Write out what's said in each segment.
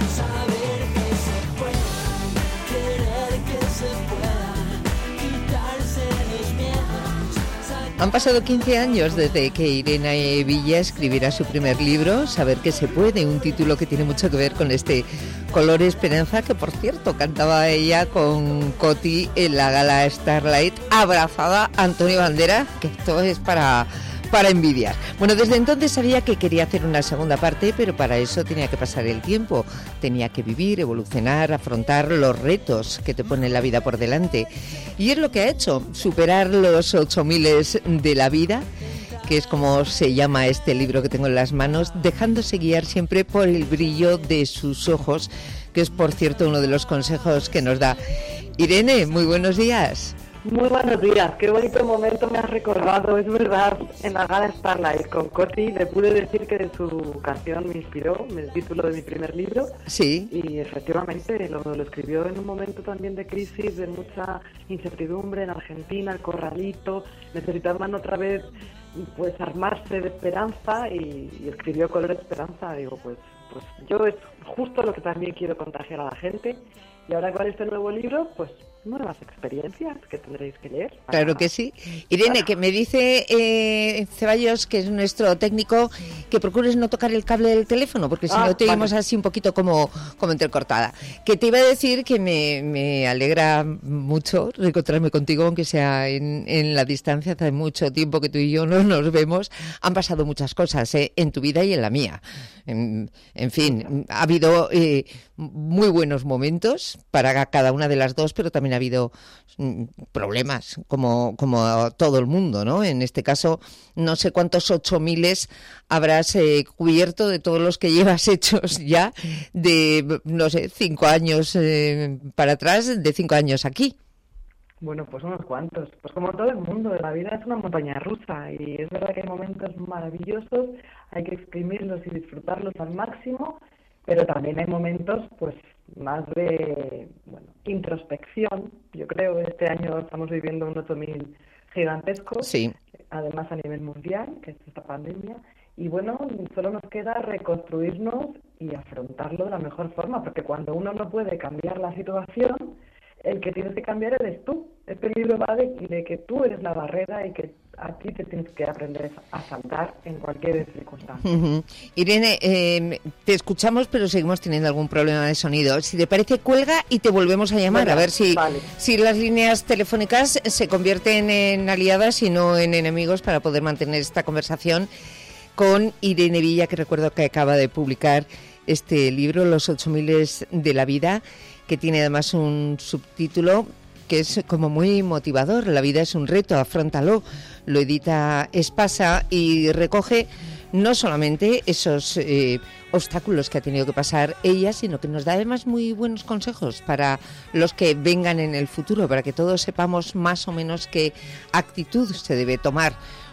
saber que se puede, querer que se pueda, quitarse los miedos. Han pasado 15 años desde que Irene Villa escribiera su primer libro, Saber que se puede, un título que tiene mucho que ver con este color esperanza, que por cierto cantaba ella con Coti en la gala Starlight, abrazada a Antonio Banderas, que esto es para envidiar. Bueno, desde entonces sabía que quería hacer una segunda parte, pero para eso tenía que pasar el tiempo, tenía que vivir, evolucionar, afrontar los retos que te pone la vida por delante. Y es lo que ha hecho, superar los 8000 de la vida, que es como se llama este libro que tengo en las manos, dejándose guiar siempre por el brillo de sus ojos, que es, por cierto, uno de los consejos que nos da. Irene, muy buenos días. Muy buenos días, qué bonito momento me has recordado, es verdad, en la gala Starlight con Coti le pude decir que su canción me inspiró, el título de mi primer libro. Sí. Y efectivamente lo escribió en un momento también de crisis, de mucha incertidumbre en Argentina, el corralito, necesitaban otra vez pues armarse de esperanza y escribió Color Esperanza. Digo, pues yo es justo lo que también quiero contagiar a la gente. Y ahora con este nuevo libro, pues nuevas experiencias que tendréis que leer. Claro que sí. Irene, que me dice Ceballos, que es nuestro técnico, que procures no tocar el cable del teléfono, porque si no te oímos así un poquito como entrecortada. Que te iba a decir que me alegra mucho reencontrarme contigo, aunque sea en la distancia. Hace mucho tiempo que tú y yo no nos vemos. Han pasado muchas cosas en tu vida y en la mía. En fin, ha habido muy buenos momentos para cada una de las dos, pero también ha habido problemas, como todo el mundo, ¿no? En este caso, no sé cuántos 8000 habrás cubierto de todos los que llevas hechos ya, de, no sé, 5 años para atrás, de 5 años aquí. Bueno, pues unos cuantos. Pues como todo el mundo, la vida es una montaña rusa y es verdad que hay momentos maravillosos, hay que exprimirlos y disfrutarlos al máximo, pero también hay momentos pues más de introspección. Yo creo que este año estamos viviendo un 8000 gigantesco, sí, además a nivel mundial, que es esta pandemia, y bueno, solo nos queda reconstruirnos y afrontarlo de la mejor forma, porque cuando uno no puede cambiar la situación, el que tienes que cambiar eres tú. Este libro va de que tú eres la barrera y que a ti te tienes que aprender a saltar en cualquier circunstancia. Uh-huh. Irene, te escuchamos, pero seguimos teniendo algún problema de sonido. Si te parece, cuelga y te volvemos a llamar, a ver si las líneas telefónicas se convierten en aliadas y no en enemigos, para poder mantener esta conversación con Irene Villa, que recuerdo que acaba de publicar este libro, Los 8000 de la vida, que tiene además un subtítulo que es como muy motivador: La vida es un reto, afróntalo. Lo edita Espasa y recoge no solamente esos obstáculos que ha tenido que pasar ella, sino que nos da además muy buenos consejos para los que vengan en el futuro, para que todos sepamos más o menos qué actitud se debe tomar.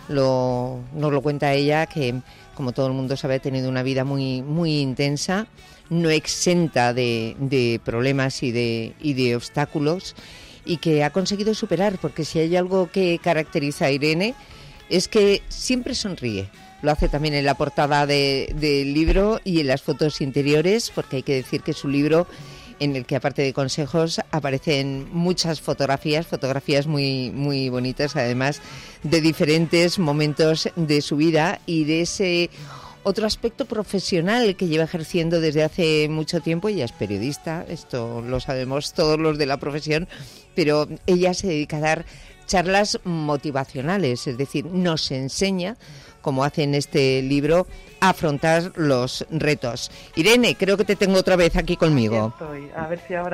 Nos lo cuenta ella, que como todo el mundo sabe, ha tenido una vida muy, muy intensa, no exenta de problemas y de obstáculos, y que ha conseguido superar, porque si hay algo que caracteriza a Irene es que siempre sonríe. Lo hace también en la portada del libro y en las fotos interiores, porque hay que decir que es un libro en el que, aparte de consejos, aparecen muchas fotografías muy, muy bonitas, además de diferentes momentos de su vida y de ese otro aspecto profesional que lleva ejerciendo desde hace mucho tiempo. Ella es periodista, esto lo sabemos todos los de la profesión, pero ella se dedica a dar charlas motivacionales, es decir, nos enseña, como hace en este libro, a afrontar los retos. Irene, creo que te tengo otra vez aquí conmigo. Aquí estoy. A ver si ahora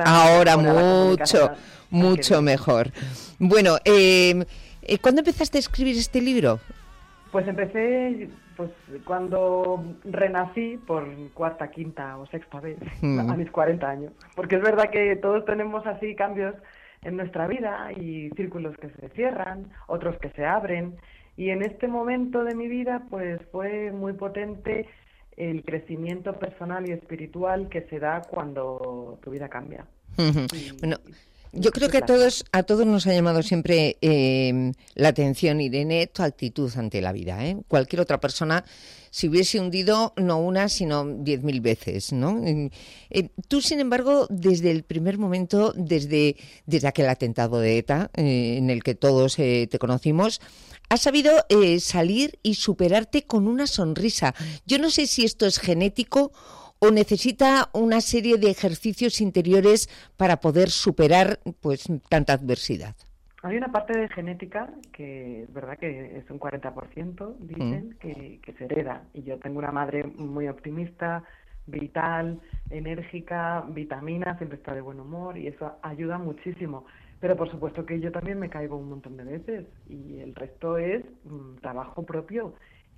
mucho mejor. Bueno, ¿cuándo empezaste a escribir este libro? Pues empecé cuando renací por cuarta, quinta o sexta vez, a mis 40 años. Porque es verdad que todos tenemos así cambios en nuestra vida y círculos que se cierran, otros que se abren. Y en este momento de mi vida pues fue muy potente el crecimiento personal y espiritual que se da cuando tu vida cambia. Bueno, Yo creo que a todos nos ha llamado siempre la atención, Irene, tu actitud ante la vida, ¿eh? Cualquier otra persona se hubiese hundido no una, sino 10.000 veces, ¿no? Tú, sin embargo, desde el primer momento, desde aquel atentado de ETA, en el que todos te conocimos, has sabido salir y superarte con una sonrisa. Yo no sé si esto es genético o necesita una serie de ejercicios interiores para poder superar pues tanta adversidad. Hay una parte de genética que es verdad que es un 40%, dicen, que se hereda. Y yo tengo una madre muy optimista, vital, enérgica, vitamina, siempre está de buen humor y eso ayuda muchísimo. Pero por supuesto que yo también me caigo un montón de veces y el resto es trabajo propio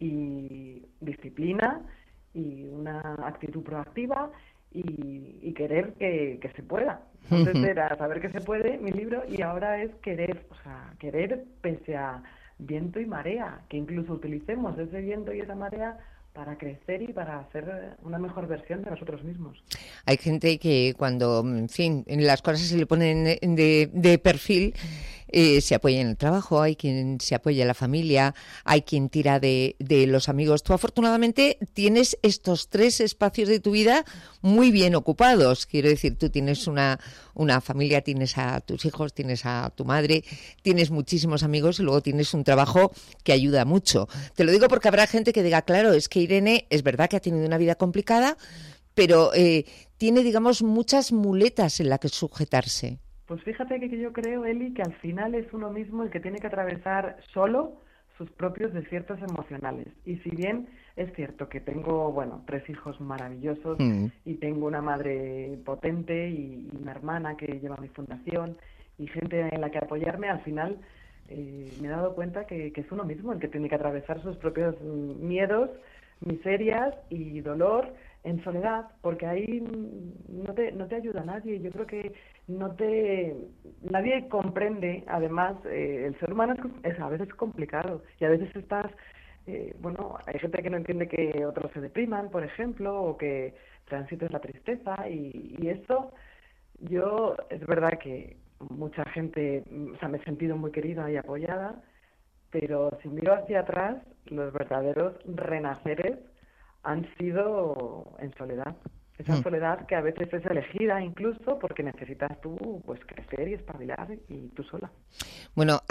y disciplina y una actitud proactiva y querer que se pueda. Entonces era saber que se puede, mi libro, y ahora es querer, o sea, querer pese a viento y marea, que incluso utilicemos ese viento y esa marea para crecer y para hacer una mejor versión de nosotros mismos. Hay gente que cuando, en fin, las cosas se le ponen de perfil, se apoya en el trabajo, hay quien se apoya en la familia, hay quien tira de los amigos. Tú, afortunadamente, tienes estos 3 espacios de tu vida muy bien ocupados. Quiero decir, tú tienes una familia, tienes a tus hijos, tienes a tu madre, tienes muchísimos amigos y luego tienes un trabajo que ayuda mucho. Te lo digo porque habrá gente que diga, claro, es que Irene es verdad que ha tenido una vida complicada, pero tiene, digamos, muchas muletas en las que sujetarse. Pues fíjate que yo creo, Eli, que al final es uno mismo el que tiene que atravesar solo sus propios desiertos emocionales. Y si bien es cierto que tengo, 3 hijos maravillosos y tengo una madre potente y una hermana que lleva mi fundación y gente en la que apoyarme, al final me he dado cuenta que es uno mismo el que tiene que atravesar sus propios miedos, miserias y dolor en soledad, porque ahí no te ayuda nadie. Yo creo que nadie comprende. Además, el ser humano es a veces complicado y a veces estás, hay gente que no entiende que otros se depriman, por ejemplo, o que transites la tristeza y eso, es verdad que mucha gente, me he sentido muy querida y apoyada, pero si miro hacia atrás, los verdaderos renaceres han sido en soledad. Esa soledad que a veces es elegida incluso porque necesitas tú pues crecer y espabilar y tú sola. Bueno,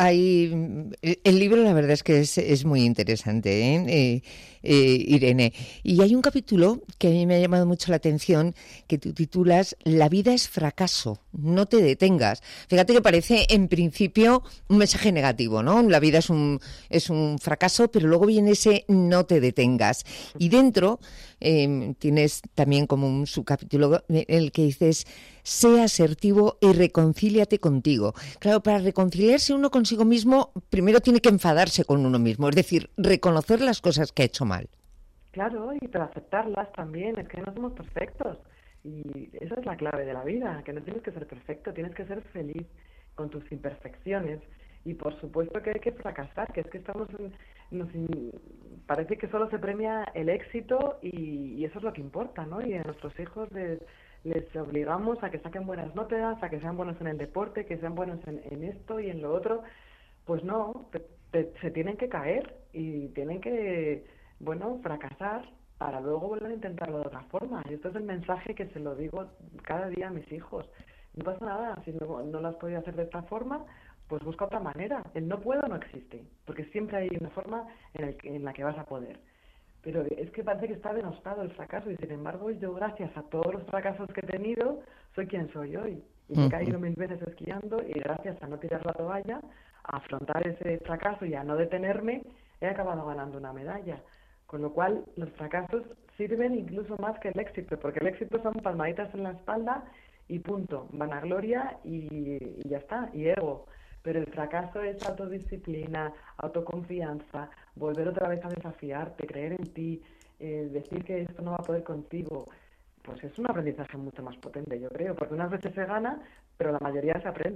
el libro la verdad es que es muy interesante, Irene. Y hay un capítulo que a mí me ha llamado mucho la atención que tú titulas La vida es fracaso, no te detengas. Fíjate que parece en principio un mensaje negativo, ¿no? La vida es un fracaso, pero luego viene ese no te detengas. Y dentro tienes también como un subcapítulo en el que dices sé asertivo y reconcíliate contigo. Claro, para reconciliarse uno consigo mismo, primero tiene que enfadarse con uno mismo, es decir, reconocer las cosas que ha hecho mal. Claro, y para aceptarlas también, es que no somos perfectos. Y esa es la clave de la vida, que no tienes que ser perfecto, tienes que ser feliz con tus imperfecciones. Y por supuesto que hay que fracasar, que es que parece que solo se premia el éxito y eso es lo que importa, ¿no? Y a nuestros hijos les obligamos a que saquen buenas notas, a que sean buenos en el deporte, que sean buenos en esto y en lo otro. Pues no, se tienen que caer y tienen que, fracasar para luego volver a intentarlo de otra forma. Y esto es el mensaje que se lo digo cada día a mis hijos. No pasa nada, si no lo has podido hacer de esta forma, pues busca otra manera. El no puedo no existe, porque siempre hay una forma en la que vas a poder. Pero es que parece que está denostado el fracaso y sin embargo yo gracias a todos los fracasos que he tenido soy quien soy hoy. Y me he caído 1000 veces esquiando y gracias a no tirar la toalla, a afrontar ese fracaso y a no detenerme, he acabado ganando una medalla. Con lo cual los fracasos sirven incluso más que el éxito, porque el éxito son palmaditas en la espalda y punto, vanagloria y ya está, y ego. Pero el fracaso es autodisciplina, autoconfianza, volver otra vez a desafiarte, creer en ti, decir que esto no va a poder contigo. Pues es un aprendizaje mucho más potente, yo creo, porque unas veces se gana, pero la mayoría se aprende.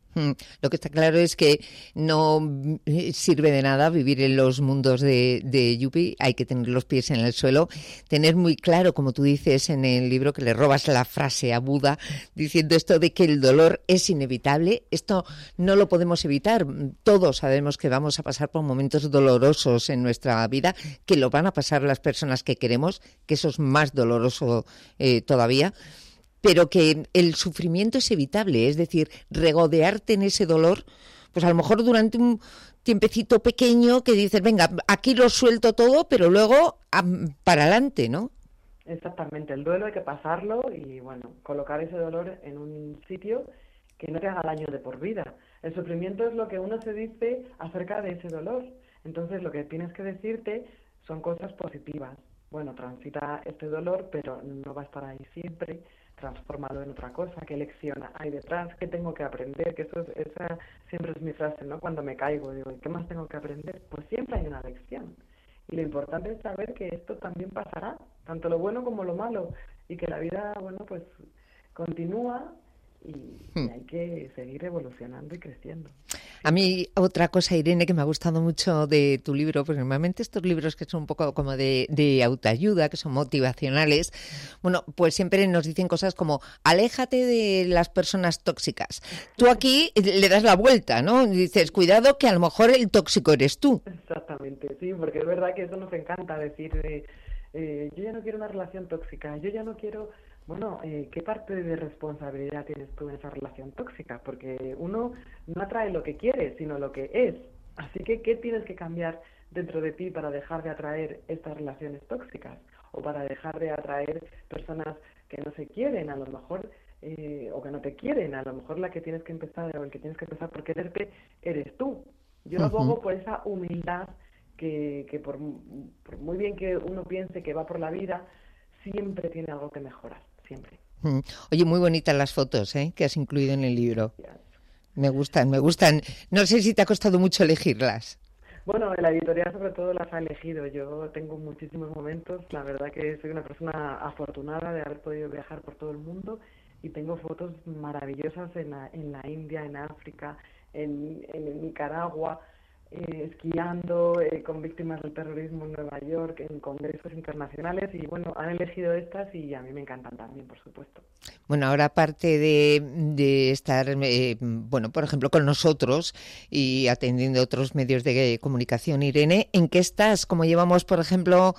Lo que está claro es que no sirve de nada vivir en los mundos de Yupi. Hay que tener los pies en el suelo, tener muy claro, como tú dices en el libro, que le robas la frase a Buda, diciendo esto de que el dolor es inevitable. Esto no lo podemos evitar. Todos sabemos que vamos a pasar por momentos dolorosos en nuestra vida, que lo van a pasar las personas que queremos, que eso es más doloroso todavía. Pero que el sufrimiento es evitable, es decir, regodearte en ese dolor, pues a lo mejor durante un tiempecito pequeño que dices, venga, aquí lo suelto todo, pero luego para adelante, ¿no? Exactamente, el duelo hay que pasarlo y, bueno, colocar ese dolor en un sitio que no te haga daño de por vida. El sufrimiento es lo que uno se dice acerca de ese dolor. Entonces, lo que tienes que decirte son cosas positivas. Bueno, transita este dolor, pero no va a estar ahí siempre. Transfórmalo en otra cosa. ¿Qué lección hay detrás? ¿Qué tengo que aprender? Que esa siempre es mi frase, ¿no? Cuando me caigo, digo, ¿qué más tengo que aprender? Pues siempre hay una lección. Y lo importante es saber que esto también pasará, tanto lo bueno como lo malo, y que la vida, bueno, pues continúa y hay que seguir evolucionando y creciendo. A mí otra cosa, Irene, que me ha gustado mucho de tu libro, pues normalmente estos libros que son un poco como de autoayuda, que son motivacionales, bueno, pues siempre nos dicen cosas como aléjate de las personas tóxicas. Tú aquí le das la vuelta, ¿no? Y dices, cuidado que a lo mejor el tóxico eres tú. Exactamente, sí, porque es verdad que eso nos encanta decir, yo ya no quiero una relación tóxica, yo ya no quiero... Bueno, ¿qué parte de responsabilidad tienes tú en esa relación tóxica? Porque uno no atrae lo que quiere, sino lo que es. Así que, ¿qué tienes que cambiar dentro de ti para dejar de atraer estas relaciones tóxicas? O para dejar de atraer personas que no se quieren, a lo mejor, o que no te quieren. A lo mejor la que tienes que empezar, o el que tienes que empezar por quererte, eres tú. Yo abogo por esa humildad que por muy bien que uno piense que va por la vida, siempre tiene algo que mejorar. Siempre. Oye, muy bonitas las fotos que has incluido en el libro. Gracias. Me gustan. No sé si te ha costado mucho elegirlas. Bueno, la editorial sobre todo las ha elegido. Yo tengo muchísimos momentos. La verdad que soy una persona afortunada de haber podido viajar por todo el mundo y tengo fotos maravillosas en la India, en África, en Nicaragua, esquiando con víctimas del terrorismo en Nueva York, en congresos internacionales y bueno, han elegido estas y a mí me encantan también, por supuesto. Bueno, ahora aparte de estar, bueno, por ejemplo, con nosotros y atendiendo otros medios de comunicación, Irene, ¿en qué estás? ¿Cómo llevamos, por ejemplo,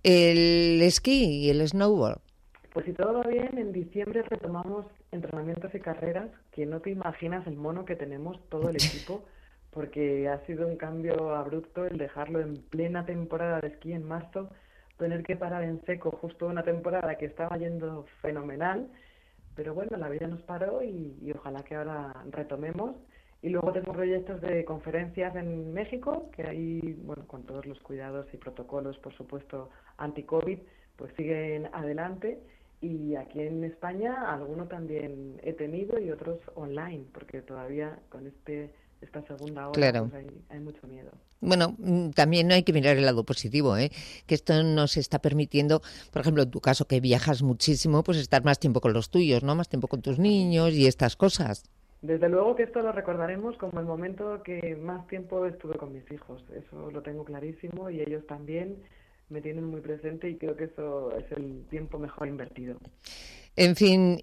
el esquí y el snowboard? Pues si todo va bien, en diciembre retomamos entrenamientos y carreras, que no te imaginas el mono que tenemos todo el equipo, porque ha sido un cambio abrupto el dejarlo en plena temporada de esquí en marzo, tener que parar en seco justo una temporada que estaba yendo fenomenal, pero bueno, la vida nos paró y ojalá que ahora retomemos. Y luego tengo proyectos de conferencias en México, que ahí, bueno, con todos los cuidados y protocolos, por supuesto, anti-COVID, pues siguen adelante. Y aquí en España alguno también he tenido y otros online, porque todavía con esta segunda ola, claro, pues hay mucho miedo. Bueno, también no hay que mirar el lado positivo, que esto nos está permitiendo, por ejemplo, en tu caso que viajas muchísimo, pues estar más tiempo con los tuyos, ¿no? Más tiempo con tus niños y estas cosas. Desde luego que esto lo recordaremos como el momento que más tiempo estuve con mis hijos, eso lo tengo clarísimo y ellos también me tienen muy presente y creo que eso es el tiempo mejor invertido. En fin,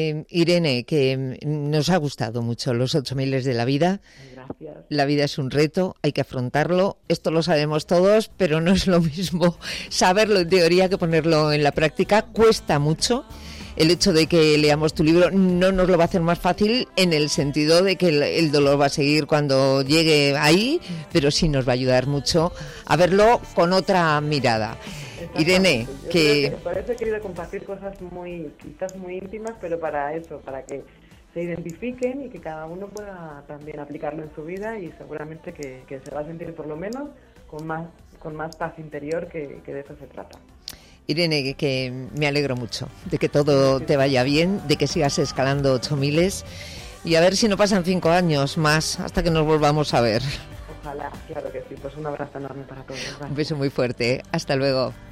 Irene, que nos ha gustado mucho los 8000 de la vida. Gracias. La vida es un reto, hay que afrontarlo. Esto lo sabemos todos, pero no es lo mismo saberlo en teoría que ponerlo en la práctica. Cuesta mucho. El hecho de que leamos tu libro no nos lo va a hacer más fácil en el sentido de que el dolor va a seguir cuando llegue ahí, pero sí nos va a ayudar mucho a verlo con otra mirada. Irene, que por eso he querido compartir cosas quizás muy íntimas, pero para eso, para que se identifiquen y que cada uno pueda también aplicarlo en su vida y seguramente que se va a sentir por lo menos con más paz interior, que de eso se trata. Irene, que me alegro mucho de que todo te vaya bien, de que sigas escalando 8000 y a ver si no pasan 5 años más hasta que nos volvamos a ver. Ojalá, claro que sí. Pues un abrazo enorme para todos. Gracias. Un beso muy fuerte. Hasta luego.